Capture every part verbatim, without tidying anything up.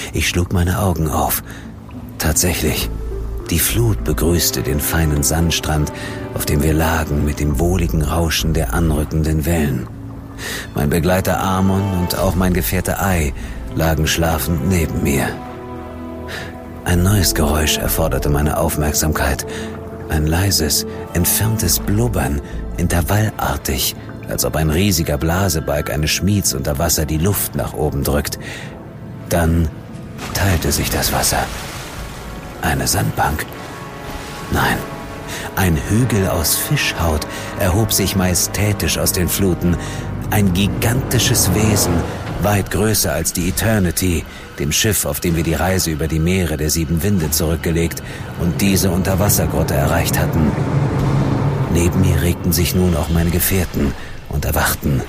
Ich schlug meine Augen auf. Tatsächlich, die Flut begrüßte den feinen Sandstrand, auf dem wir lagen, mit dem wohligen Rauschen der anrückenden Wellen. Mein Begleiter Amon und auch mein Gefährte Ai lagen schlafend neben mir. Ein neues Geräusch erforderte meine Aufmerksamkeit. Ein leises, entferntes Blubbern, intervallartig, als ob ein riesiger Blasebalg eines Schmieds unter Wasser die Luft nach oben drückt. Dann teilte sich das Wasser. Eine Sandbank? Nein, ein Hügel aus Fischhaut erhob sich majestätisch aus den Fluten. Ein gigantisches Wesen, weit größer als die Eternity, dem Schiff, auf dem wir die Reise über die Meere der sieben Winde zurückgelegt und diese Unterwassergrotte erreicht hatten. Neben mir regten sich nun auch meine Gefährten und erwachten.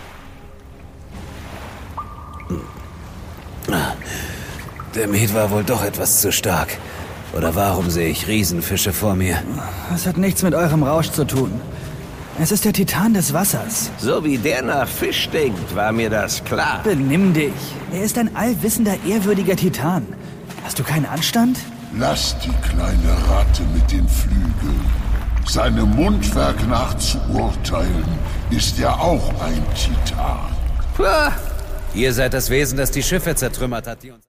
Der Met war wohl doch etwas zu stark. Oder warum sehe ich Riesenfische vor mir? Das hat nichts mit eurem Rausch zu tun. Es ist der Titan des Wassers. So wie der nach Fisch stinkt, war mir das klar. Benimm dich. Er ist ein allwissender, ehrwürdiger Titan. Hast du keinen Anstand? Lass die kleine Ratte mit den Flügeln. Seinem Mundwerk nach zu urteilen, ist er auch ein Titan. Ihr seid das Wesen, das die Schiffe zertrümmert hat, die uns...